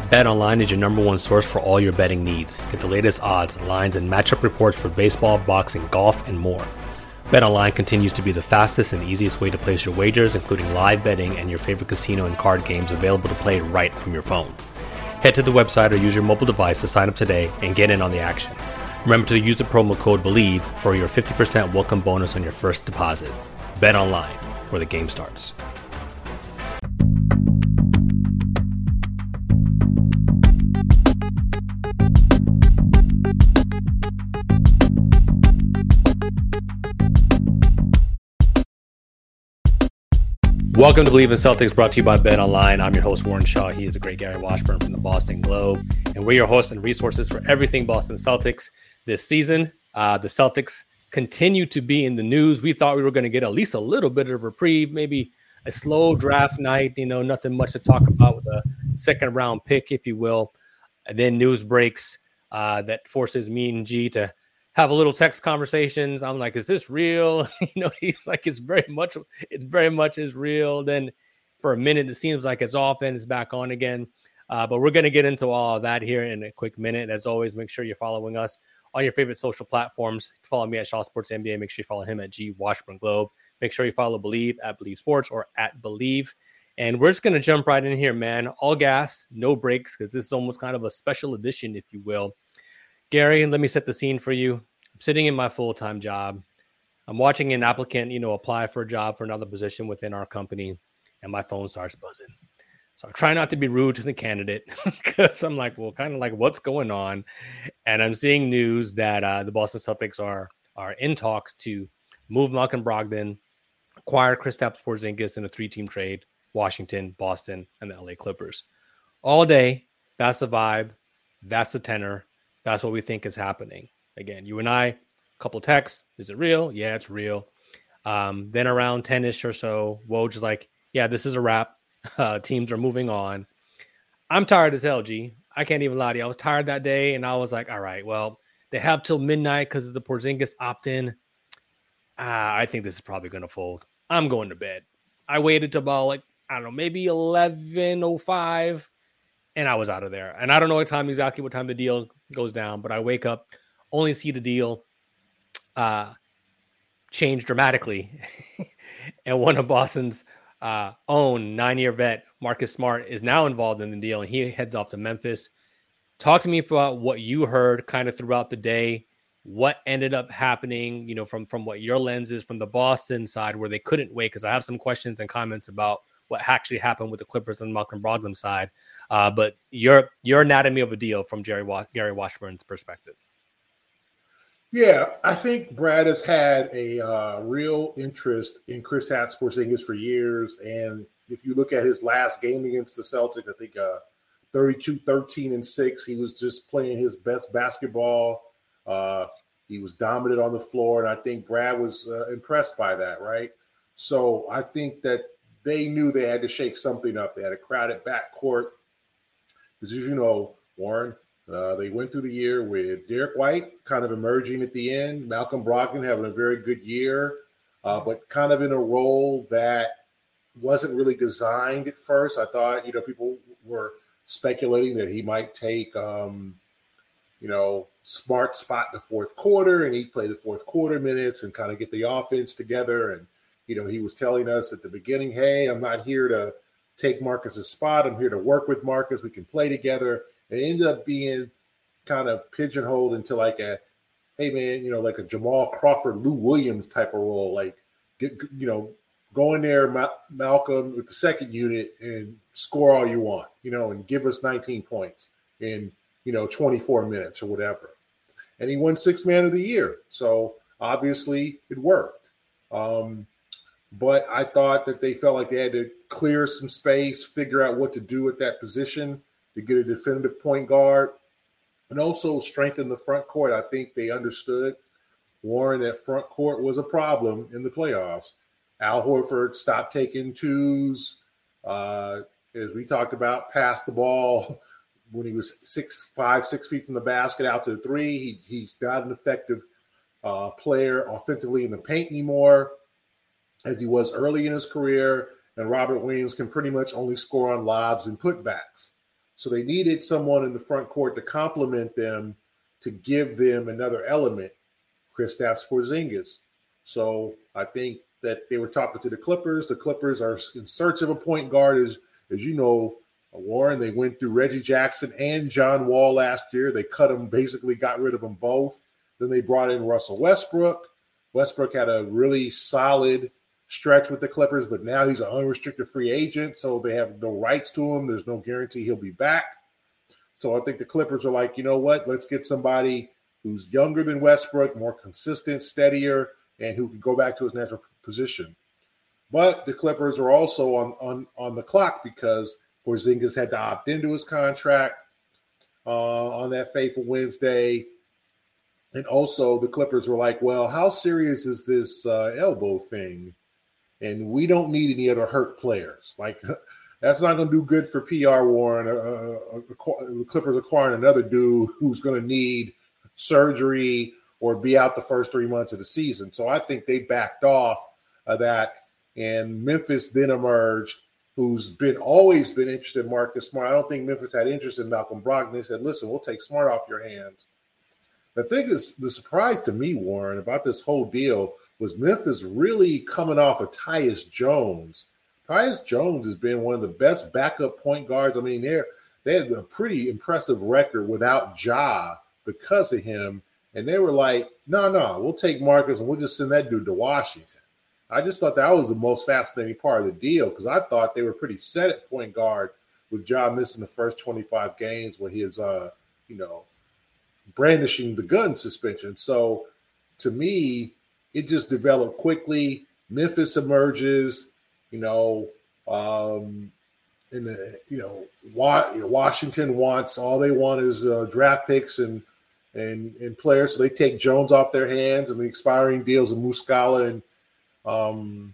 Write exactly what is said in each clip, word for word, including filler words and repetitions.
BetOnline is your number one source for all your betting needs. Get the latest odds, lines, and matchup reports for baseball, boxing, golf, and more. BetOnline continues to be the fastest and easiest way to place your wagers, including live betting and your favorite casino and card games available to play right from your phone. Head to the website or use your mobile device to sign up today and get in on the action. Remember to use the promo code BELIEVE for your fifty percent welcome bonus on your first deposit. BetOnline, where the game starts. Welcome to Believe in Celtics, brought to you by BetOnline. I'm your host, Warren Shaw. He is the great Gary Washburn from the Boston Globe. And we're your hosts and resources for everything Boston Celtics this season. Uh, the Celtics continue to be in the news. We thought we were going to get at least a little bit of reprieve, maybe a slow draft night, you know, nothing much to talk about with a second round pick, if you will. And then news breaks uh, that forces me and G to have a little text conversations. I'm like, is this real? you know, he's like, it's very much, it's very much is real. Then for a minute, it seems like it's off and it's back on again. Uh, but we're going to get into all of that here in a quick minute. As always, make sure you're following us on your favorite social platforms. Follow me at Shaw Sports N B A. Make sure you follow him at G Washburn Globe. Make sure you follow Believe at Believe Sports or at Believe. And we're just going to jump right in here, man. All gas, no breaks, because this is almost kind of a special edition, if you will. Gary, let me set the scene for you. I'm sitting in my full-time job. I'm watching an applicant, you know, apply for a job for another position within our company, and my phone starts buzzing. So I try not to be rude to the candidate because I'm like, well, kind of like, what's going on? And I'm seeing news that uh, the Boston Celtics are are in talks to move Malcolm Brogdon, acquire Kristaps Porzingis in a three-team trade, Washington, Boston, and the L A Clippers. All day, that's the vibe. That's the tenor. That's what we think is happening. Again, you and I, a couple texts. Is it real? Yeah, it's real. Um, then around ten-ish or so, Woj's like, yeah, this is a wrap. Uh, teams are moving on. I'm tired as hell, G. I can't even lie to you. I was tired that day, and I was like, all right, well, they have till midnight because of the Porzingis opt-in. Ah, I think this is probably going to fold. I'm going to bed. I waited till about, like, I don't know, maybe eleven oh five, and I was out of there. And I don't know what time exactly, what time the deal goes down, but I wake up, only see the deal uh, change dramatically. And one of Boston's uh, own nine-year vet, Marcus Smart, is now involved in the deal, and he heads off to Memphis. Talk to me about what you heard kind of throughout the day, what ended up happening, you know, from, from what your lens is from the Boston side where they couldn't wait, because I have some questions and comments about what actually happened with the Clippers and Malcolm Brogdon's side. Uh, but your your anatomy of a deal from Jerry Wa- Gary Washburn's perspective. Yeah, I think Brad has had a uh, real interest in Kristaps Porzingis for years. And if you look at his last game against the Celtics, I think uh, thirty-two, thirteen, and six, he was just playing his best basketball. Uh, he was dominant on the floor, and I think Brad was uh, impressed by that, right? So I think that they knew they had to shake something up. They had a crowded backcourt. Because as you know, Warren, Uh, they went through the year with Derek White kind of emerging at the end, Malcolm Brogdon having a very good year, uh, but kind of in a role that wasn't really designed at first. I thought, you know, people were speculating that he might take, um, you know, Smart spot in the fourth quarter, and he'd play the fourth quarter minutes and kind of get the offense together. And, you know, he was telling us at the beginning, hey, I'm not here to take Marcus's spot. I'm here to work with Marcus. We can play together. It ended up being kind of pigeonholed into like a, hey, man, you know, like a Jamal Crawford, Lou Williams type of role. Like, get, you know, go in there, Ma- Malcolm, with the second unit and score all you want, you know, and give us nineteen points in, you know, twenty-four minutes or whatever. And he won sixth man of the year. So obviously it worked. Um, but I thought that they felt like they had to clear some space, figure out what to do at that position to get a definitive point guard, and also strengthen the front court. I think they understood, Warren, that front court was a problem in the playoffs. Al Horford stopped taking twos. Uh, as we talked about, passed the ball when he was six, five, six feet from the basket out to the three. He, he's not an effective uh, player offensively in the paint anymore as he was early in his career. And Robert Williams can pretty much only score on lobs and putbacks. So they needed someone in the front court to complement them, to give them another element, Kristaps Porzingis. So I think that they were talking to the Clippers. The Clippers are in search of a point guard, as, as you know, Warren. They went through Reggie Jackson and John Wall last year. They cut them, basically got rid of them both. Then they brought in Russell Westbrook. Westbrook had a really solid stretch with the Clippers, but now he's an unrestricted free agent, so they have no rights to him. There's no guarantee he'll be back. So I think the Clippers are like, you know what, let's get somebody who's younger than Westbrook, more consistent, steadier, and who can go back to his natural position. But the Clippers are also on, on, on the clock because Porzingis had to opt into his contract uh, on that fateful Wednesday. And also the Clippers were like, well, how serious is this uh, elbow thing? And we don't need any other hurt players. Like, that's not going to do good for P R, Warren. Uh, uh, the Clippers acquiring another dude who's going to need surgery or be out the first three months of the season. So I think they backed off of that. And Memphis then emerged, who's been always been interested in Marcus Smart. I don't think Memphis had interest in Malcolm Brogdon. They said, listen, we'll take Smart off your hands. The thing is, the surprise to me, Warren, about this whole deal was Memphis really coming off of Tyus Jones. Tyus Jones has been one of the best backup point guards. I mean, they're, they had a pretty impressive record without Ja because of him. And they were like, no, no, we'll take Marcus and we'll just send that dude to Washington. I just thought that was the most fascinating part of the deal because I thought they were pretty set at point guard with Ja missing the first twenty-five games with his, uh, you know, brandishing the gun suspension. So to me, it just developed quickly. Memphis emerges, you know, um, in the, you know, Washington wants, all they want is uh, draft picks and, and, and players. So they take Jones off their hands and the expiring deals of Muscala and um,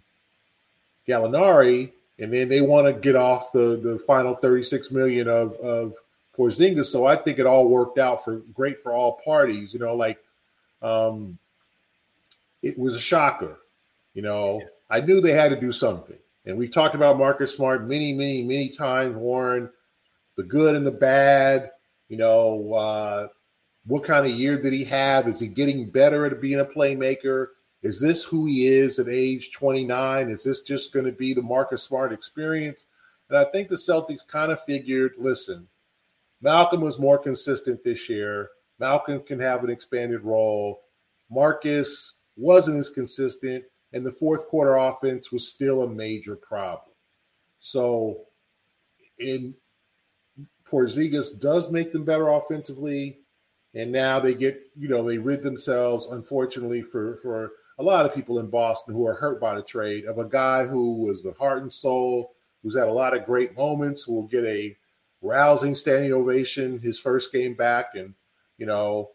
Gallinari. And then they want to get off the, the final thirty-six million of, of Porzingis. So I think it all worked out for great for all parties, you know, like, um, it was a shocker. You know, yeah. I knew they had to do something. And we talked about Marcus Smart many, many, many times, Warren, the good and the bad. You know, uh, what kind of year did he have? Is he getting better at being a playmaker? Is this who he is at age twenty-nine? Is this just going to be the Marcus Smart experience? And I think the Celtics kind of figured, listen, Malcolm was more consistent this year. Malcolm can have an expanded role. Marcus wasn't as consistent, and the fourth quarter offense was still a major problem. So in Porzingis does make them better offensively, and now they get, you know, they rid themselves, unfortunately, for, for a lot of people in Boston who are hurt by the trade, of a guy who was the heart and soul, who's had a lot of great moments, who will get a rousing standing ovation his first game back. And, you know,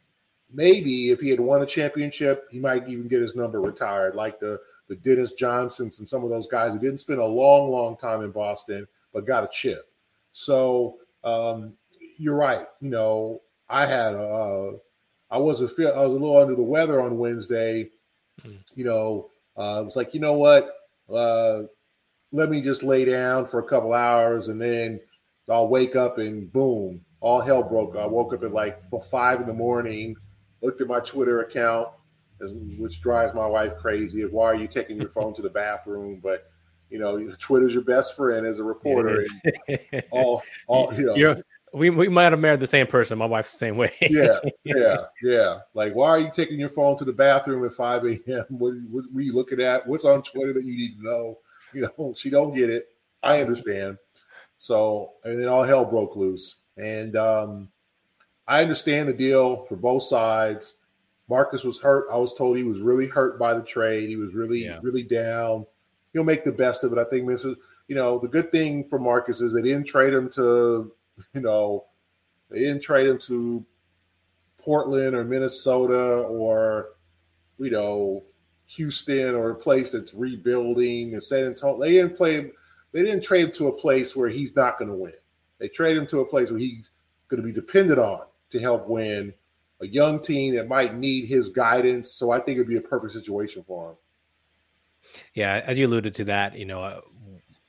maybe if he had won a championship, he might even get his number retired, like the, the Dennis Johnsons and some of those guys who didn't spend a long, long time in Boston, but got a chip. So um, you're right. You know, I had a, I was a feel, I was a little under the weather on Wednesday. Mm. You know, uh, I was like, you know what? Uh, let me just lay down for a couple hours, and then I'll wake up and boom, all hell broke. I woke up at like five in the morning, looked at my Twitter account, which drives my wife crazy. Of why are you taking your phone to the bathroom? But you know, Twitter's your best friend as a reporter. And all, all you know. You're, we we might have married the same person. My wife's the same way. yeah, yeah, yeah. Like, why are you taking your phone to the bathroom at five a.m.? What, what were you looking at? What's on Twitter that you need to know? You know, she don't get it. I understand. So, and then all hell broke loose. And um, I understand the deal for both sides. Marcus was hurt. I was told he was really hurt by the trade. He was really, yeah. really down. He'll make the best of it. I think this is, you know, the good thing for Marcus is they didn't trade him to, you know, they didn't trade him to Portland or Minnesota or, you know, Houston or a place that's rebuilding and San Antonio. They didn't play him. They didn't trade him to a place where he's not going to win. They traded him to a place where he's going to be dependent on to help win, a young team that might need his guidance. So I think it'd be a perfect situation for him. Yeah, as you alluded to that, you know, uh,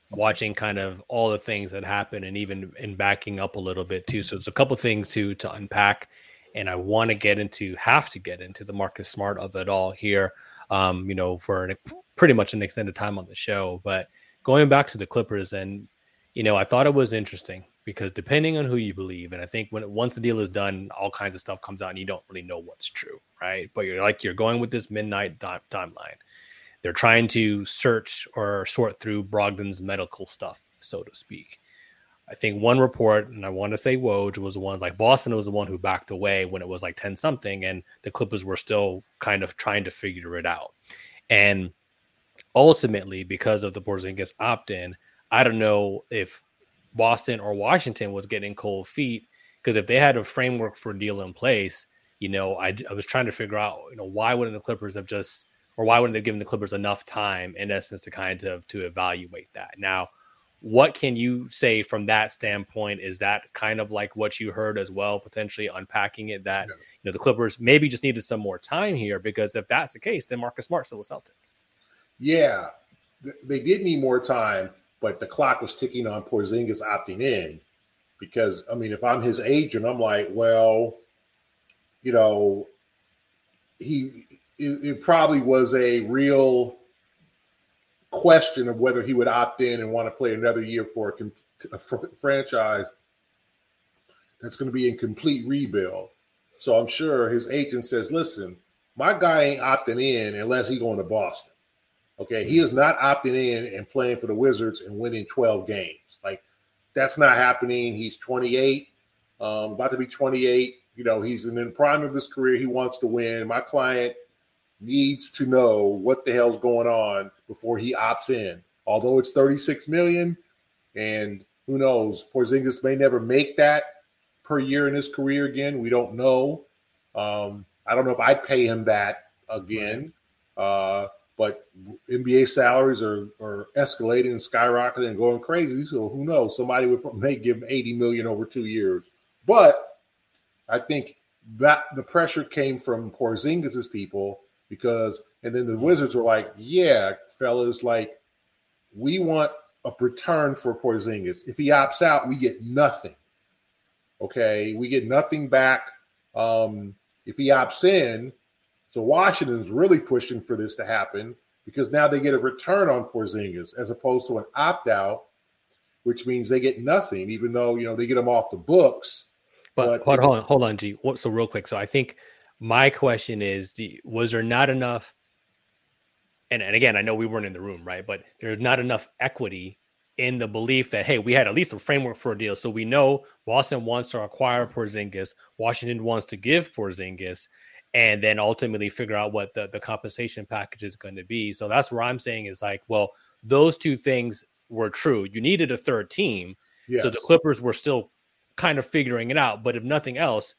watching kind of all the things that happen and even in backing up a little bit too. So it's a couple things to to unpack, and I want to get into, have to get into the Marcus Smart of it all here, um, you know, for an, pretty much an extended time on the show. But going back to the Clippers, and, you know, I thought it was interesting because depending on who you believe, and I think when once the deal is done, all kinds of stuff comes out and you don't really know what's true, right? But you're like, you're going with this midnight di- timeline. They're trying to search or sort through Brogdon's medical stuff, so to speak. I think one report, and I want to say Woj, was the one, like Boston was the one who backed away when it was like ten something, and the Clippers were still kind of trying to figure it out. And ultimately, because of the Porzingis opt-in, I don't know if Boston or Washington was getting cold feet, because if they had a framework for a deal in place, you know, I, I was trying to figure out, you know, why wouldn't the Clippers have just, or why wouldn't they have given the Clippers enough time, in essence, to kind of to evaluate that? Now, what can you say from that standpoint? Is that kind of like what you heard as well, potentially unpacking it, that, yeah. you know, the Clippers maybe just needed some more time here? Because if that's the case, then Marcus Smart's still a Celtic. Yeah, they did need more time, but the clock was ticking on Porzingis opting in. Because, I mean, if I'm his agent, I'm like, well, you know, he it, it probably was a real question of whether he would opt in and want to play another year for a, a fr- franchise that's going to be in complete rebuild. So I'm sure his agent says, listen, my guy ain't opting in unless he's going to Boston. Okay, he is not opting in and playing for the Wizards and winning twelve games. Like, that's not happening. He's twenty-eight, um, about to be twenty-eight. You know, he's in the prime of his career. He wants to win. My client needs to know what the hell's going on before he opts in. Although it's thirty-six million dollars, and who knows, Porzingis may never make that per year in his career again. We don't know. Um, I don't know if I'd pay him that again. Uh, but N B A salaries are, are escalating and skyrocketing and going crazy. So who knows? Somebody would may give him eighty million dollars over two years. But I think that the pressure came from Porzingis' people, because, and then the Wizards were like, yeah, fellas, like, we want a return for Porzingis. If he opts out, we get nothing. Okay, we get nothing back. Um, if he opts in, so Washington's really pushing for this to happen, because now they get a return on Porzingis as opposed to an opt-out, which means they get nothing, even though, you know, they get them off the books. But, but hold on, hold on, G. So real quick. So I think my question is, was there not enough, and, and again, I know we weren't in the room, right? But there's not enough equity in the belief that, hey, we had at least a framework for a deal. So we know Boston wants to acquire Porzingis, Washington wants to give Porzingis, and then ultimately figure out what the, the compensation package is going to be. So that's where I'm saying is like, well, those two things were true. You needed a third team. Yes. So the Clippers were still kind of figuring it out. But if nothing else,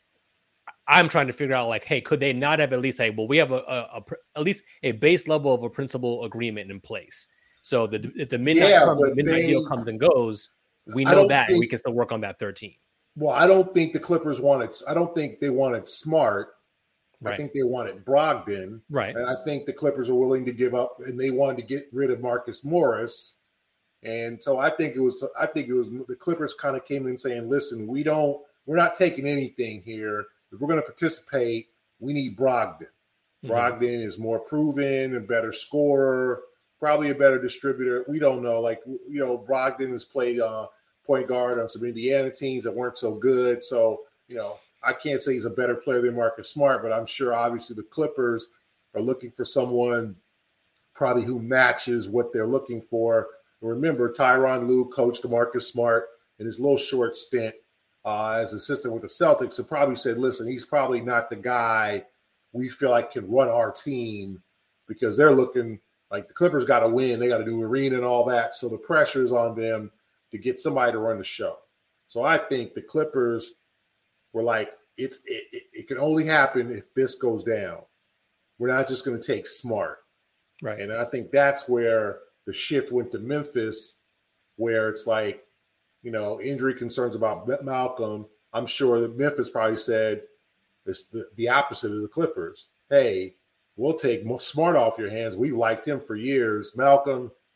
I'm trying to figure out like, hey, could they not have at least say, well, we have a, a, a at least a base level of a principal agreement in place. So the, if the midnight, yeah, comes, the midnight they, deal comes and goes, we know that think, and we can still work on that third team. Well, I don't think the Clippers wanted, I don't think they wanted Smart. Right. I think they wanted Brogdon. Right. And I think the Clippers are willing to give up, and they wanted to get rid of Marcus Morris. And so I think it was, I think it was the Clippers kind of came in saying, listen, we don't, we're not taking anything here. If we're going to participate, we need Brogdon. Mm-hmm. Brogdon is more proven, a better scorer, probably a better distributor. We don't know. Like, you know, Brogdon has played uh, point guard on some Indiana teams that weren't so good. So, you know, I can't say he's a better player than Marcus Smart, but I'm sure obviously the Clippers are looking for someone probably who matches what they're looking for. Remember, Tyronn Lue coached Marcus Smart in his little short stint uh, as assistant with the Celtics, and probably said, listen, he's probably not the guy we feel like can run our team, because they're looking like the Clippers got to win. They got to do arena and all that. So the pressure is on them to get somebody to run the show. So I think the Clippers were like, it's it, it, it can only happen if this goes down. We're not just going to take Smart. Right. And I think that's where the shift went to Memphis, where it's like, you know, injury concerns about Malcolm. I'm sure that Memphis probably said it's the, the opposite of the Clippers. Hey, we'll take Smart off your hands. We've liked him for years. Malcolm,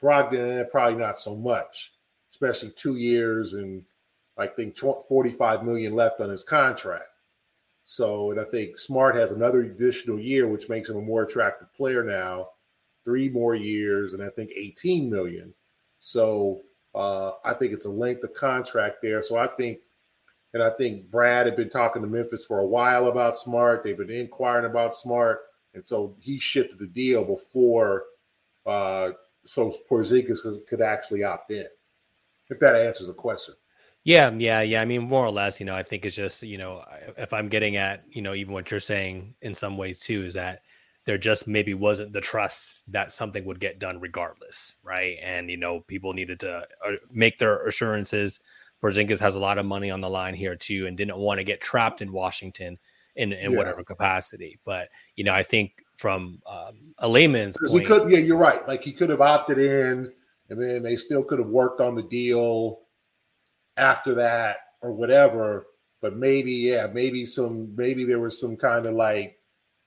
Brogdon, eh, probably not so much, especially two years and I think forty-five million left on his contract. So, and I think Smart has another additional year, which makes him a more attractive player now, three more years, and I think eighteen million. So uh, I think it's a length of contract there. So I think, and I think Brad had been talking to Memphis for a while about Smart. They've been inquiring about Smart. And so he shifted the deal before uh, so Porzingis could actually opt in, if that answers the question. Yeah, yeah, yeah. I mean, more or less, you know, I think it's just, you know, if I'm getting at, you know, even what you're saying in some ways too, is that there just maybe wasn't the trust that something would get done regardless, right? And, you know, people needed to make their assurances. Porzingis has a lot of money on the line here too, and didn't want to get trapped in Washington in, in yeah. whatever capacity. But, you know, I think from um, a layman's point, he could, yeah, you're right. Like he could have opted in, and then they still could have worked on the deal after that or whatever. But maybe, yeah, maybe some, maybe there was some kind of like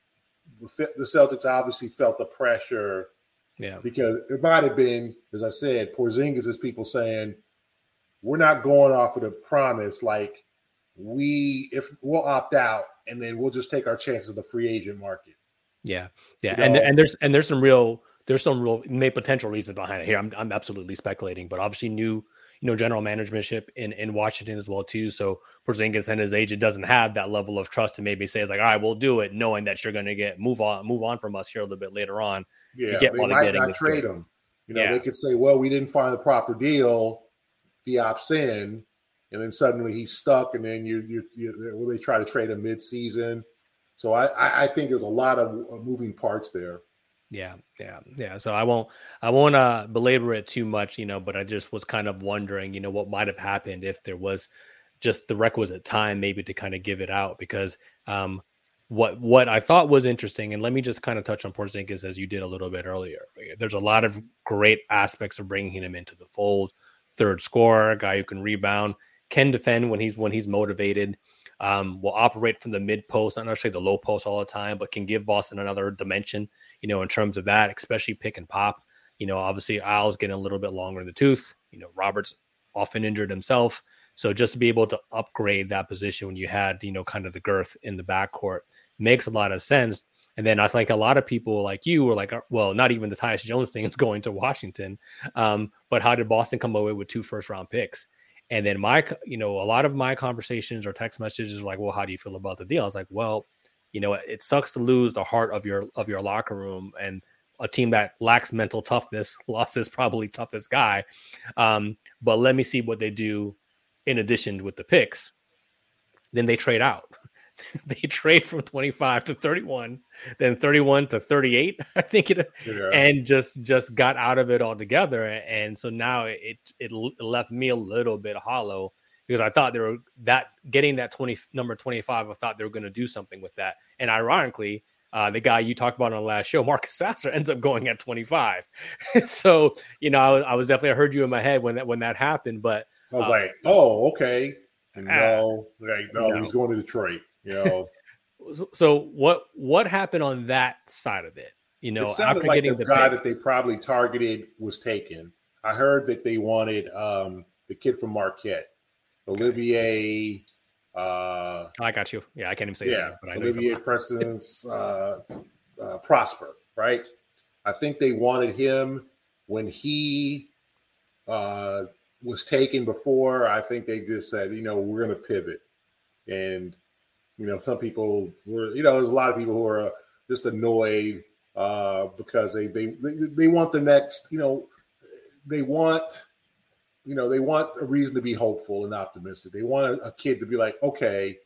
the, the Celtics obviously felt the pressure, yeah, because it might have been, as I said, Porzingis is people saying, we're not going off of the promise. Like we, if we'll opt out and then we'll just take our chances in the free agent market. Yeah. Yeah. You and, know? and there's, and there's some real, there's some real may potential reasons behind it here. I'm, I'm absolutely speculating, but obviously new, you know, general managementship in, in Washington as well too. So Porzingis and his agent doesn't have that level of trust to maybe say it's like, all right, we'll do it, knowing that you're going to get move on, move on from us here a little bit later on. Yeah. You get they might not trade him. You know, yeah. they could say, well, we didn't find the proper deal. He opts in, and then suddenly he's stuck, and then you you, you well, they try to trade him mid-season. So I, I I think there's a lot of moving parts there. Yeah, yeah, yeah. So I won't I won't uh, belabor it too much, you know. But I just was kind of wondering, you know, what might have happened if there was just the requisite time, maybe to kind of give it out, because um, what what I thought was interesting, and let me just kind of touch on Porzingis as you did a little bit earlier. There's a lot of great aspects of bringing him into the fold. Third scorer, guy who can rebound, can defend when he's when he's motivated, um, will operate from the mid post, not necessarily the low post all the time, but can give Boston another dimension, you know, in terms of that, especially pick and pop. You know, obviously Al's getting a little bit longer in the tooth. You know, Robert's often injured himself. So just to be able to upgrade that position when you had, you know, kind of the girth in the backcourt makes a lot of sense. And then I think a lot of people like you were like, well, not even the Tyus Jones thing is going to Washington. Um, but how did Boston come away with two first round picks? And then my, you know, a lot of my conversations or text messages are like, well, how do you feel about the deal? I was like, well, you know, it sucks to lose the heart of your, of your locker room, and a team that lacks mental toughness lost his probably toughest guy. Um, but let me see what they do in addition with the picks. Then they trade out. They trade from twenty-five to thirty-one, then thirty-one to thirty-eight, I think it, yeah. and just just got out of it altogether. And so now it it left me a little bit hollow, because I thought they were that getting that twenty number twenty-five. I thought they were going to do something with that. And ironically, uh, the guy you talked about on the last show, Marcus Sasser, ends up going at twenty-five. So you know, I was, I was definitely I heard you in my head when that when that happened. But I was uh, like, oh, okay, and no, uh, like no, no, he's going to Detroit. You know, so what what happened on that side of it? You know, it sounded after like getting the, the guy pick, that they probably targeted was taken. I heard that they wanted um, the kid from Marquette, okay. Olivier. Uh, I got you. Yeah, I can't even say yeah, that. But I Olivier Preston's uh, uh, Prosper, right? I think they wanted him when he uh, was taken before. I think they just said, you know, we're going to pivot. And you know, some people were, you know, there's a lot of people who are just annoyed uh, because they, they they want the next, you know, they want, you know, they want a reason to be hopeful and optimistic. They want a, a kid to be like, okay,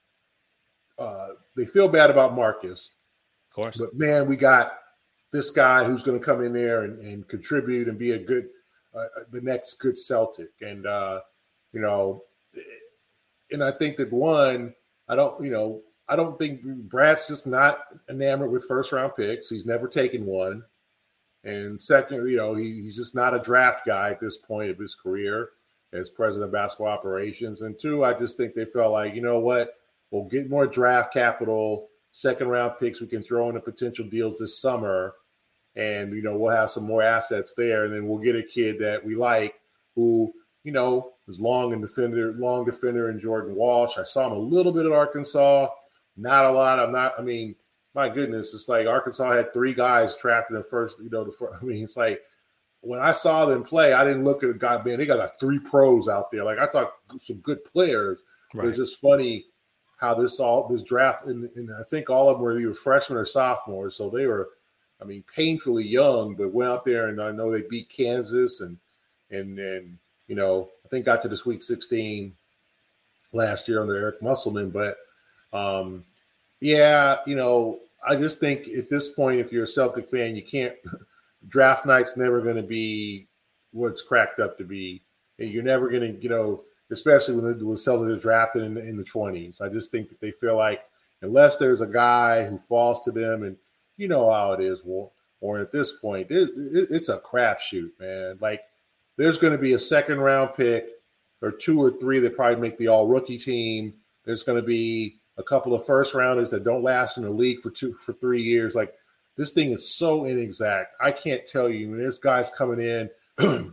uh, they feel bad about Marcus, of course, but man, we got this guy who's going to come in there and, and contribute and be a good, uh, the next good Celtic, and uh, you know, and I think that one. I don't, you know, I don't think Brad's just not enamored with first round picks. He's never taken one. And second, you know, he, he's just not a draft guy at this point of his career as president of basketball operations. And two, I just think they felt like, you know what, we'll get more draft capital, second round picks we can throw into potential deals this summer. and, you know, we'll have some more assets there. And then we'll get a kid that we like who, you know, is long and defender, long defender in Jordan Walsh. I saw him a little bit at Arkansas, not a lot. I'm not, I mean, my goodness, it's like Arkansas had three guys drafted in the first, you know, the first, I mean, it's like when I saw them play, I didn't look at a guy, man, they got like three pros out there. Like I thought some good players. Right. It's just funny how this all, this draft, and, and I think all of them were either freshmen or sophomores. So they were, I mean, painfully young, but went out there and I know they beat Kansas and, and, and, you know, I think got to the Sweet sixteen last year under Eric Musselman, but um, yeah, you know, I just think at this point, if you're a Celtic fan, you can't draft night's never going to be what's cracked up to be. And you're never going to, you know, especially when the, when Celtics are drafted in the, in the twenties. I just think that they feel like unless there's a guy who falls to them, and you know how it is, Warren, or at this point, it, it, it's a crapshoot, man. Like there's going to be a second round pick or two or three that probably make the all rookie team. There's going to be a couple of first rounders that don't last in the league for two, for three years. Like this thing is so inexact. I can't tell you. I mean, there's guys coming in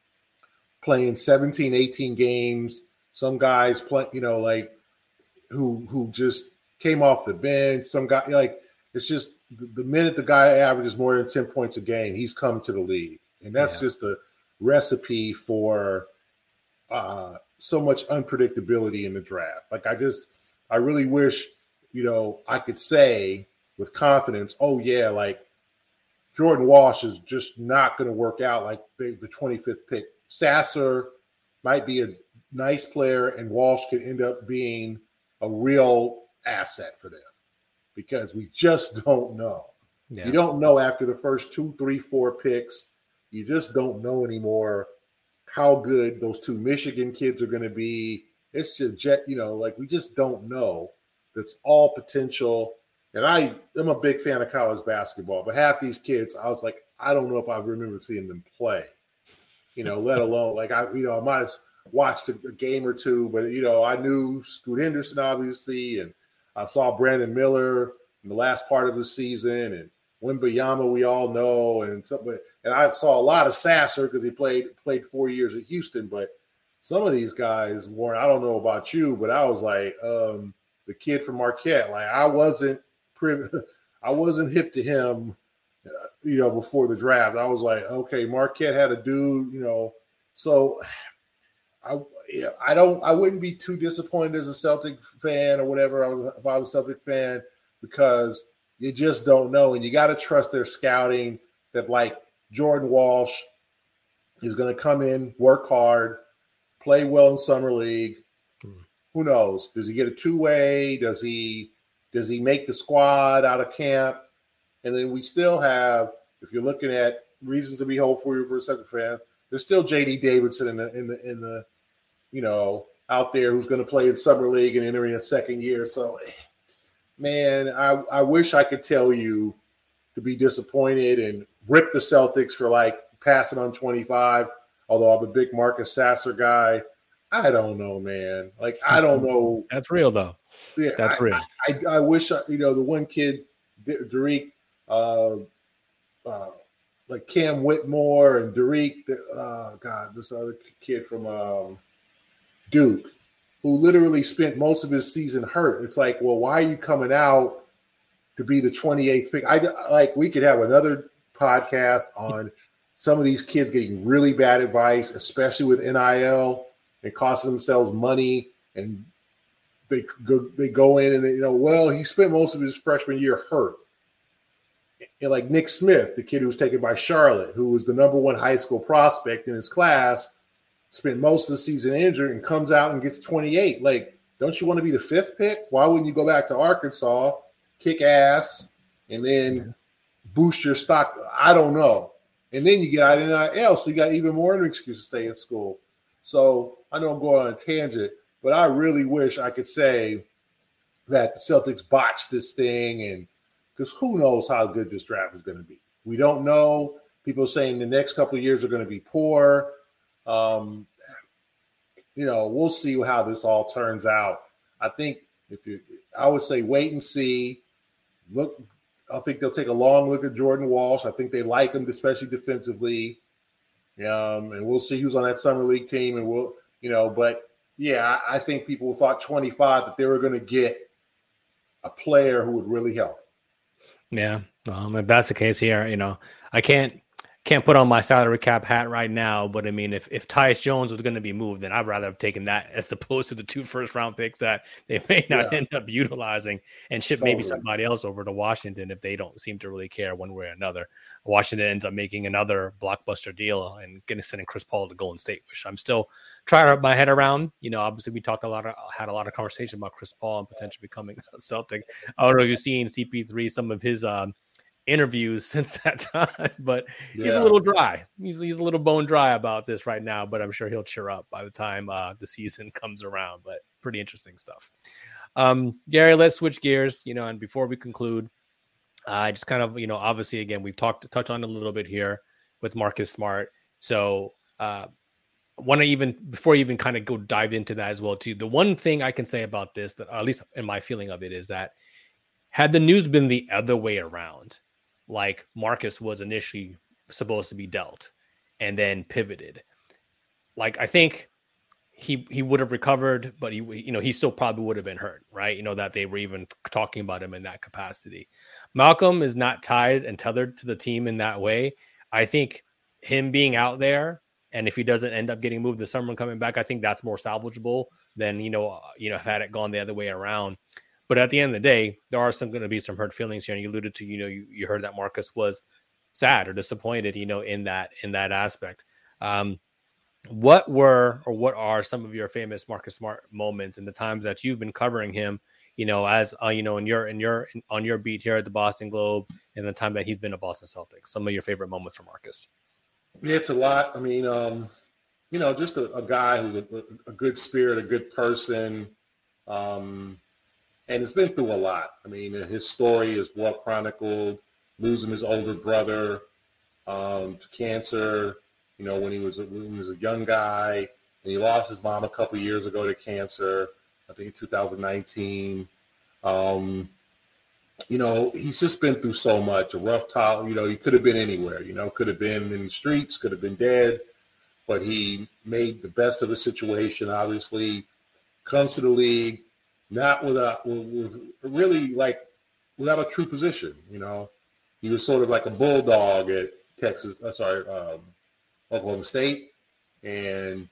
playing seventeen, eighteen games. Some guys play, you know, like who, who just came off the bench. Some guy, like, it's just the, the minute the guy averages more than ten points a game, he's come to the league. And that's yeah. just a recipe for uh, so much unpredictability in the draft. Like I just, I really wish, you know, I could say with confidence, oh yeah, like Jordan Walsh is just not going to work out like the, the twenty-fifth pick. Sasser might be a nice player and Walsh could end up being a real asset for them because we just don't know. Yeah. You don't know after the first two, three, four picks. You just don't know anymore how good those two Michigan kids are going to be. It's just, you know, like we just don't know. That's all potential. And I am a big fan of college basketball, but half these kids, I was like, I don't know if I remember seeing them play, you know, let alone like I, you know, I might have watched a, a game or two, but, you know, I knew Scoot Henderson, obviously, and I saw Brandon Miller in the last part of the season and Wembanyama, we all know. And something, and I saw a lot of Sasser because he played, played four years at Houston, but some of these guys, Warren, I don't know about you, but I was like, um, the kid from Marquette, like I wasn't privy, I wasn't hip to him, uh, you know, before the draft. I was like, okay, Marquette had a dude, you know, so I, yeah, I don't, I wouldn't be too disappointed as a Celtic fan or whatever. I was, if I was a Celtic fan, because you just don't know, and you got to trust their scouting. That like Jordan Walsh is going to come in, work hard, play well in summer league. Hmm. Who knows? Does he get a two-way? Does he does he make the squad out of camp? And then we still have, if you're looking at reasons to be hopeful for a Celtic fan, there's still J D Davidson in the in the in the you know out there who's going to play in summer league and entering a second year. So, man, I I wish I could tell you to be disappointed and rip the Celtics for like passing on twenty-five. Although I'm a big Marcus Sasser guy, I don't know, man. Like, I don't know. That's real, though. Yeah, that's I, real. I, I, I wish, you know, the one kid, Derek, uh, uh, like Cam Whitmore and Derek, uh, God, this other kid from um, Duke, who literally spent most of his season hurt. It's like, well, why are you coming out to be the twenty-eighth pick? I like we could have another podcast on some of these kids getting really bad advice, especially with N I L, and costing themselves money. And they go, they go in and they, you know, well, he spent most of his freshman year hurt. And like Nick Smith, the kid who was taken by Charlotte, who was the number one high school prospect in his class, spent most of the season injured and comes out and gets twenty-eight. Like, don't you want to be the fifth pick? Why wouldn't you go back to Arkansas, kick ass, and then boost your stock? I don't know. And then you get out of N I L, so you got even more of an excuse to stay in school. So I know I'm going on a tangent, but I really wish I could say that the Celtics botched this thing, and because who knows how good this draft is going to be. We don't know. People are saying the next couple of years are going to be poor. Um, you know, we'll see how this all turns out. I think if you, I would say wait and see. Look, I think they'll take a long look at Jordan Walsh. I think they like him, especially defensively. Um, and we'll see who's on that summer league team, and we'll, you know, but yeah, I, I think people thought twenty-five that they were going to get a player who would really help. Yeah, um, if that's the case here, you know, I can't can't put on my salary cap hat right now, but I mean, if if Tyus Jones was going to be moved, then I'd rather have taken that as opposed to the two first round picks that they may not yeah. end up utilizing and ship totally. maybe somebody else over to Washington if they don't seem to really care one way or another. Washington ends up making another blockbuster deal and getting sending Chris Paul to Golden State, which I'm still trying to wrap my head around. You know, obviously we talked a lot of had a lot of conversation about Chris Paul and potentially becoming a Celtic. I don't know if you've seen C P three, some of his um, interviews since that time, but yeah. he's a little dry. He's he's a little bone dry about this right now, but I'm sure he'll cheer up by the time uh, the season comes around. But pretty interesting stuff. Um, Gary, let's switch gears. You know, and before we conclude, I uh, just kind of, you know, obviously again we've talked touch on it a little bit here with Marcus Smart. So uh, want to even before you even kind of go dive into that as well too. The one thing I can say about this, that at least in my feeling of it, is that had the news been the other way around, like Marcus was initially supposed to be dealt and then pivoted, like I think he he would have recovered, but he you know he still probably would have been hurt, right? You know, that they were even talking about him in that capacity. Malcolm is not tied and tethered to the team in that way. I think him being out there, and if he doesn't end up getting moved this summer and coming back, I think that's more salvageable than you know you know had it gone the other way around. But at the end of the day, there are some going to be some hurt feelings here. And you alluded to, you know, you, you heard that Marcus was sad or disappointed, you know, in that in that aspect. Um, what were or what are some of your famous Marcus Smart moments in the times that you've been covering him, you know, as uh, you know, in your in your in, on your beat here at the Boston Globe, and the time that he's been a Boston Celtics? Some of your favorite moments for Marcus? Yeah, it's a lot. I mean, um, you know, just a, a guy who's a, a good spirit, a good person. Um, And it's been through a lot. I mean, his story is well chronicled, losing his older brother um, to cancer, you know, when he was a, when he was a young guy. And he lost his mom a couple years ago to cancer, I think in two thousand nineteen. Um, you know, he's just been through so much, a rough time. You know, he could have been anywhere, you know, could have been in the streets, could have been dead. But he made the best of the situation, obviously, comes to the league. Not without, with really like without a true position, you know. He was sort of like a bulldog at Texas, I'm sorry, um, Oklahoma State, and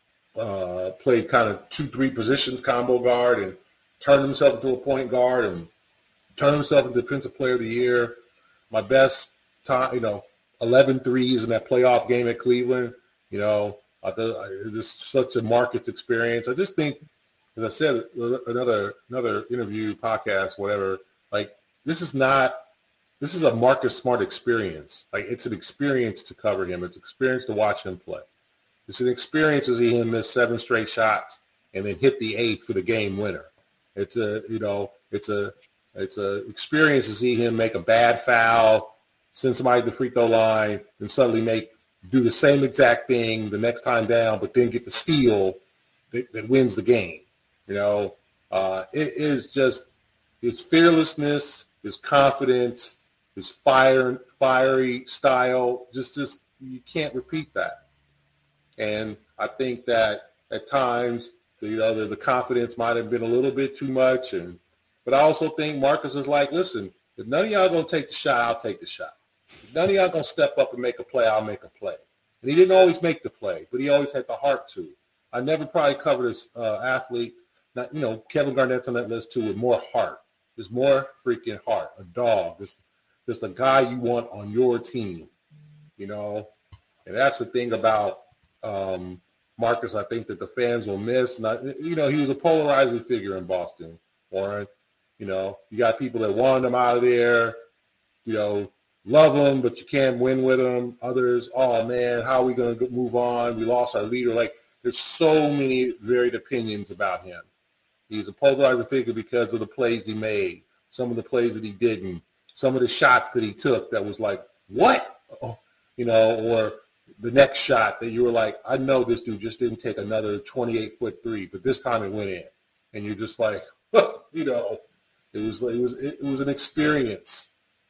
uh, played kind of two, three positions, combo guard, and turned himself into a point guard and turned himself into Defensive Player of the Year. My best time, you know, eleven threes in that playoff game at Cleveland. You know, I thought this is such a Marcus experience. I just think, as I said, another another interview, podcast, whatever, like this is not, this is a Marcus Smart experience. Like it's an experience to cover him. It's an experience to watch him play. It's an experience to see him miss seven straight shots and then hit the eighth for the game winner. It's a, you know, it's a, it's a experience to see him make a bad foul, send somebody to the free throw line, and suddenly make, do the same exact thing the next time down, but then get the steal that, that wins the game. You know, uh, it is just his fearlessness, his confidence, his fire, fiery style. Just, just you can't repeat that. And I think that at times, you know, the, the confidence might have been a little bit too much. And but I also think Marcus is like, listen, if none of y'all gonna take the shot, I'll take the shot. If none of y'all gonna step up and make a play, I'll make a play. And he didn't always make the play, but he always had the heart to. I never probably covered this uh, athlete. Not, you know, Kevin Garnett's on that list too, with more heart. There's more freaking heart. A dog. Just, just a guy you want on your team, you know. And that's the thing about um, Marcus, I think that the fans will miss. Not, you know, he was a polarizing figure in Boston, Warren. You know, you got people that wanted him out of there, you know, love him, but you can't win with him. Others, oh, man, how are we going to move on? We lost our leader. Like, there's so many varied opinions about him. He's a polarizing figure because of the plays he made, some of the plays that he didn't, some of the shots that he took that was like, what? Oh, you know, or the next shot that you were like, I know this dude just didn't take another twenty-eight foot three, but this time it went in. And you're just like, you know, it was it was it was an experience.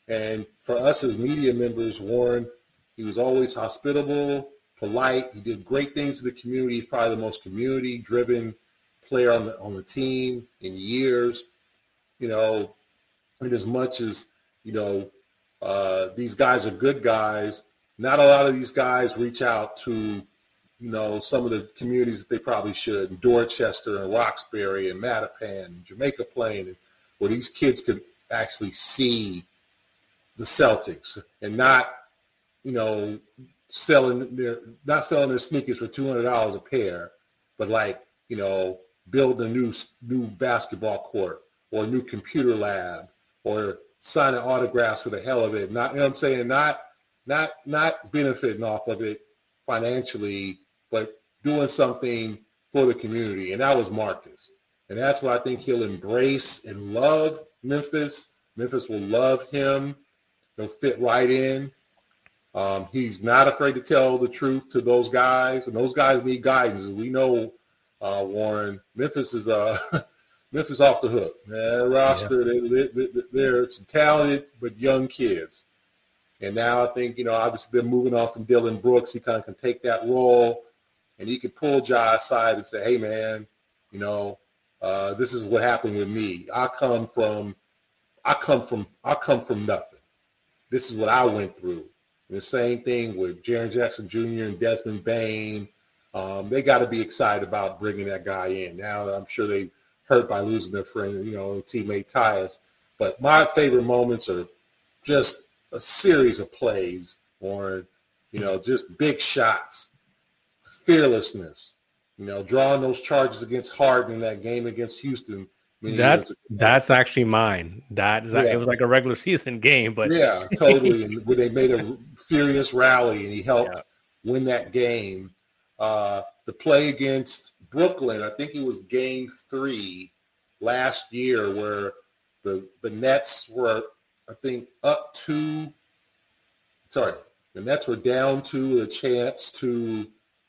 And for us as media members, Warren, he was always hospitable, polite. He did great things in the community. He's probably the most community-driven player on the on the team in years. You know, and as much as, you know, uh, these guys are good guys, not a lot of these guys reach out to, you know, some of the communities that they probably should, in Dorchester and Roxbury and Mattapan and Jamaica Plain, where these kids could actually see the Celtics and not, you know, selling their not selling their sneakers for two hundred dollars a pair, but like, you know, building a new new basketball court or a new computer lab or signing autographs for the hell of it. Not, you know what I'm saying? Not not not benefiting off of it financially, but doing something for the community. And that was Marcus. And that's why I think he'll embrace and love Memphis. Memphis will love him. He'll fit right in. Um, he's not afraid to tell the truth to those guys, and those guys need guidance. We know, uh, Warren, Memphis is uh, Memphis off the hook. That roster, yeah. they, they, they're some talented but young kids. And now I think, you know, obviously they're moving on from Dylan Brooks. He kind of can take that role, and he can pull Ja aside and say, hey, man, you know, uh, this is what happened with me. I come from, I come from, I come from nothing. This is what I went through. And the same thing with Jaren Jackson Junior and Desmond Bain. Um, they got to be excited about bringing that guy in. Now I'm sure they hurt by losing their friend, you know, teammate Tyus. But my favorite moments are just a series of plays, or, you know, just big shots, fearlessness, you know, drawing those charges against Harden in that game against Houston. That's that's actually mine. That is yeah. It was like a regular season game, but yeah, totally. And when they made a furious rally, and he helped yeah. win that game. Uh, the play against Brooklyn, I think it was Game Three last year, where the the Nets were, I think, up two. Sorry, the Nets were down to a chance to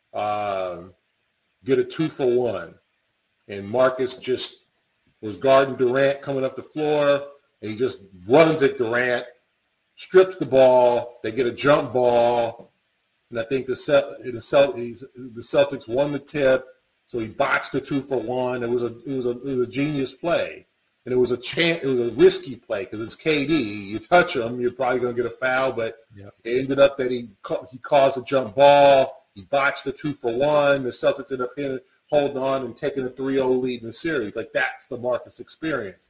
uh, get a two for one, and Marcus just was guarding Durant coming up the floor, and he just runs at Durant, strips the ball. They get a jump ball, and I think the Celt- the, Celtics, the Celtics won the tip. So he boxed the two for one. It was a it was a it was a genius play, and it was a chan- It was a risky play because it's K D. You touch him, you're probably going to get a foul. But yep. It ended up that he ca- he caused a jump ball. He boxed the two for one. The Celtics ended up hitting. Holding on and taking a three oh lead in the series. Like, that's the Marcus experience.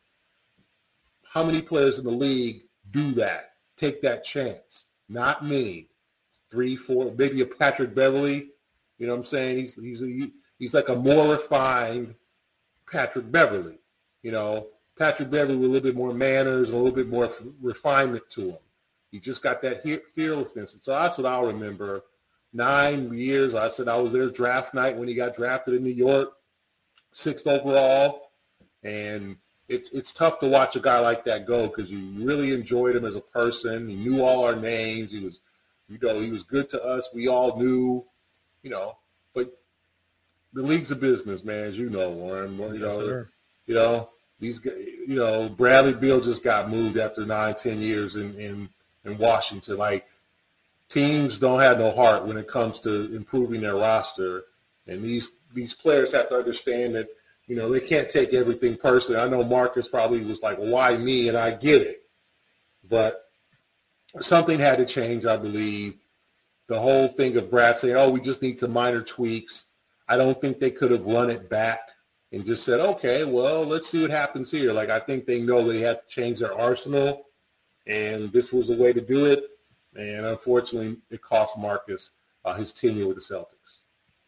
How many players in the league do that? Take that chance? Not many. Three, four, maybe a Patrick Beverly. You know what I'm saying? He's he's a, he's like a more refined Patrick Beverly. You know, Patrick Beverly with a little bit more manners, and a little bit more refinement to him. He just got that fearlessness. And so that's what I'll remember. Nine years. I said I was there draft night when he got drafted in New York, sixth overall. And it's it's tough to watch a guy like that go because you really enjoyed him as a person. He knew all our names. He was, you know, he was good to us. We all knew, you know. But the league's a business, man, as you know, Warren. You know, yes, you know these, you know, Bradley Beal just got moved after nine, ten years in in, in Washington. Like, teams don't have no heart when it comes to improving their roster, and these these players have to understand that, you know, they can't take everything personally. I know Marcus probably was like, why me? And I get it. But something had to change, I believe. The whole thing of Brad saying, oh, we just need some minor tweaks. I don't think they could have run it back and just said, okay, well, let's see what happens here. Like, I think they know they have to change their arsenal, and this was a way to do it. And unfortunately, it cost Marcus uh, his tenure with the Celtics.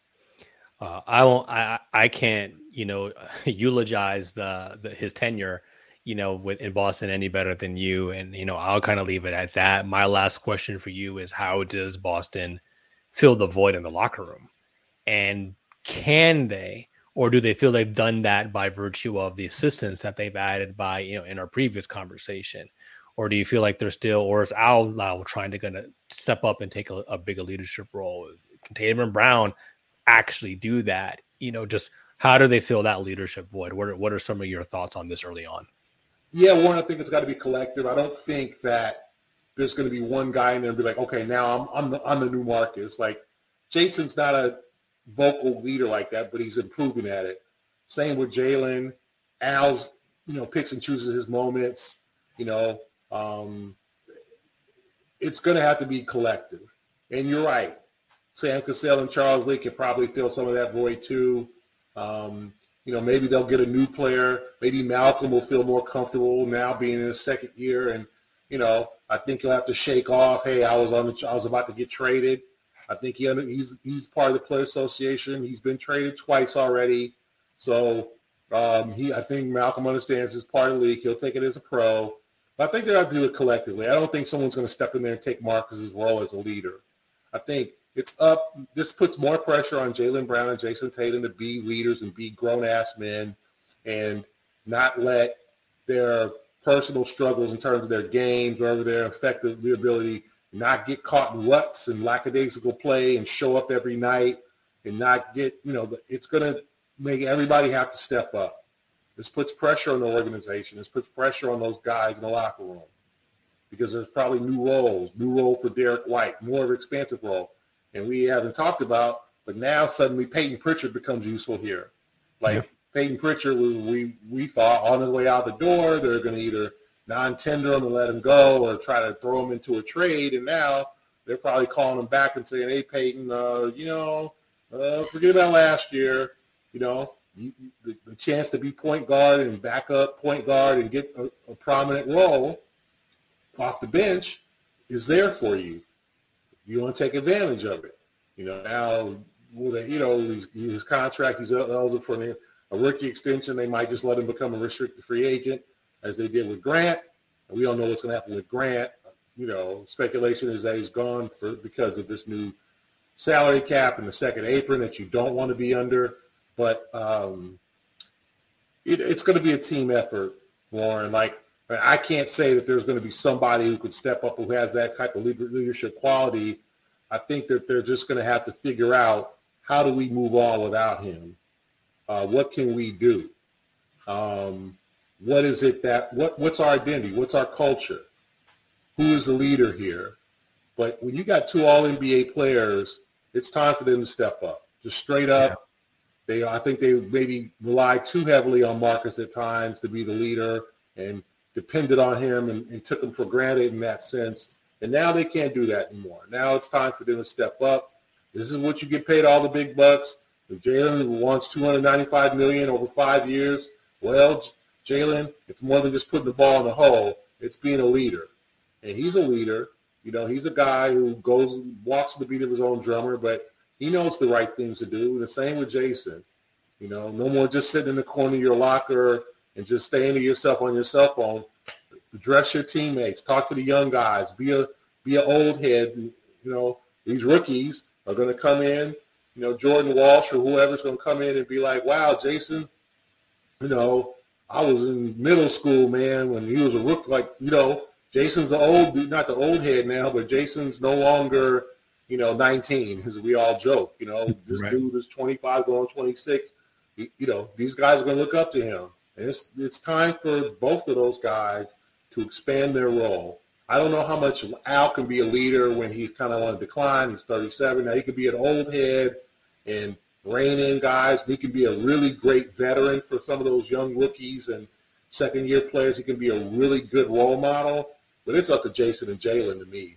Uh, I won't. I I can't. You know, eulogize the, the his tenure, you know, with in Boston any better than you. And you know, I'll kind of leave it at that. My last question for you is: how does Boston fill the void in the locker room? And can they, or do they feel they've done that by virtue of the assistants that they've added by, you know, in our previous conversation? Or do you feel like they're still, or is Al Lau trying to gonna step up and take a, a bigger leadership role? Can Tatum Brown actually do that? You know, just how do they fill that leadership void? What are, what are some of your thoughts on this early on? Yeah, Warren, I think it's got to be collective. I don't think that there's going to be one guy in there and be like, okay, now I'm I'm the, I'm the new Marcus. Like Jason's not a vocal leader like that, but he's improving at it. Same with Jalen. Al's, you know, picks and chooses his moments. You know, um, it's going to have to be collective. And you're right. Sam Cassell and Charles Lee can probably fill some of that void too. Um, you know, maybe they'll get a new player. Maybe Malcolm will feel more comfortable now being in his second year. And, you know, I think he'll have to shake off, hey, I was on the, I was about to get traded. I think he, he's he's part of the player association. He's been traded twice already. So um, he, I think Malcolm understands this part of the league. He'll take it as a pro. But I think they'll have to do it collectively. I don't think someone's going to step in there and take Marcus's role as a leader. I think it's up. This puts more pressure on Jaylen Brown and Jason Tatum to be leaders and be grown-ass men and not let their personal struggles in terms of their games or their effective their ability not get caught in ruts and lackadaisical play and show up every night and not get, you know, it's going to make everybody have to step up. This puts pressure on the organization. This puts pressure on those guys in the locker room because there's probably new roles, new role for Derek White, more of an expansive role. And we haven't talked about, but now suddenly Peyton Pritchard becomes useful here. Like yeah. Peyton Pritchard, we, we we thought on his way out the door, they're going to either non-tender him and let him go or try to throw him into a trade. And now they're probably calling him back and saying, hey, Peyton, uh, you know, uh, forget about last year. You know, you, the, the chance to be point guard and backup point guard and get a, a prominent role off the bench is there for you. You want to take advantage of it. You know, now, with a, you know, his, his contract, he's eligible for a rookie extension. They might just let him become a restricted free agent, as they did with Grant. And we don't know what's going to happen with Grant. You know, speculation is that he's gone for because of this new salary cap and the second apron that you don't want to be under. But um, it, it's going to be a team effort, Warren. Like, I can't say that there's going to be somebody who could step up who has that type of leadership quality. I think that they're just going to have to figure out how do we move on without him? Uh, what can we do? Um, what is it that what what's our identity? What's our culture? Who is the leader here? But when you got two all N B A players, it's time for them to step up. Just straight up. Yeah. They, I think they maybe relied too heavily on Marcus at times to be the leader and depended on him and, and took him for granted in that sense. And now they can't do that anymore. Now it's time for them to step up. This is what you get paid all the big bucks. If Jalen wants two hundred ninety-five million dollars over five years, well, Jalen, it's more than just putting the ball in the hole. It's being a leader. And he's a leader. You know, he's a guy who goes, walks to the beat of his own drummer, but he knows the right things to do. The same with Jason. You know, no more just sitting in the corner of your locker and just staying to yourself on your cell phone. Address your teammates. Talk to the young guys. Be a be an old head. You know, these rookies are going to come in. You know, Jordan Walsh or whoever's going to come in and be like, wow, Jason, you know, I was in middle school, man, when he was a rookie. Like, you know, Jason's the old, not the old head now, but Jason's no longer, you know, nineteen, as we all joke. You know, this right. dude is twenty-five going twenty-six. You, you know, these guys are going to look up to him. And it's it's time for both of those guys to expand their role. I don't know how much Al can be a leader when he's kind of on a decline. He's thirty-seven. Now he could be an old head and rein in guys. He can be a really great veteran for some of those young rookies and second-year players. He can be a really good role model. But it's up to Jason and Jalen to me.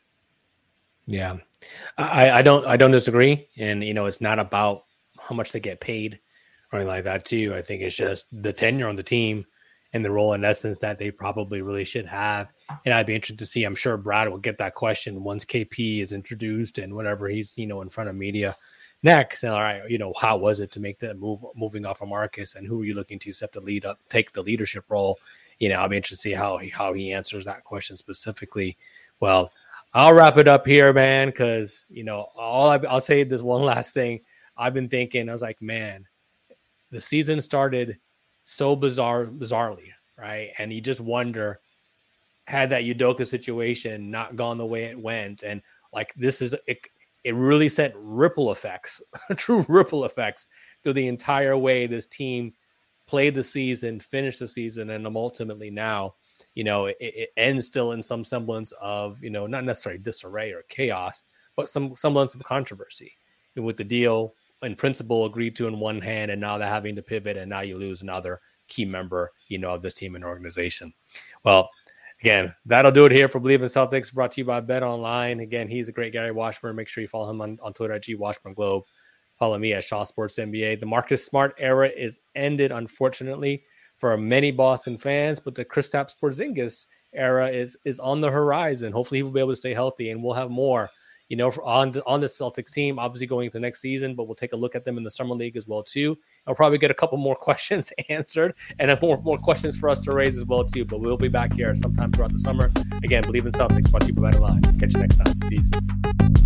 Yeah, I, I don't I don't disagree. And, you know, it's not about how much they get paid or anything like that, too. I think it's just the tenure on the team and the role in essence that they probably really should have. And I'd be interested to see, I'm sure Brad will get that question once K P is introduced and whenever he's, you know, in front of media next. And all right, you know, how was it to make that move moving off of Marcus and who are you looking to step the lead up, take the leadership role? You know, I'll be interested to see how he, how he answers that question specifically. Well, I'll wrap it up here, man, because, you know, all I've, I'll say this one last thing. I've been thinking, I was like, man, the season started so bizarre, bizarrely, right? And you just wonder, had that Udoka situation not gone the way it went, and like this is it, it really sent ripple effects, true ripple effects through the entire way this team played the season, finished the season, and ultimately now, you know, it, it ends still in some semblance of, you know, not necessarily disarray or chaos, but some semblance of controversy. And with the deal in principle agreed to in one hand, and now they're having to pivot, and now you lose another key member, you know, of this team and organization. Well, again, that'll do it here for Believe in Celtics, brought to you by Bet Online. Again, he's a great Gary Washburn. Make sure you follow him on, on Twitter at G Washburn Globe. Follow me at Shaw Sports N B A. The Marcus Smart era is ended, unfortunately, for many Boston fans, but the Kristaps Porzingis era is is on the horizon. Hopefully, he will be able to stay healthy, and we'll have more, you know, for on the, on the Celtics team, obviously going into the next season, but we'll take a look at them in the Summer League as well, too. I'll probably get a couple more questions answered and more, more questions for us to raise as well, too. But we'll be back here sometime throughout the summer. Again, Believe in Celtics, brought to you by Bet Online. Catch you next time. Peace.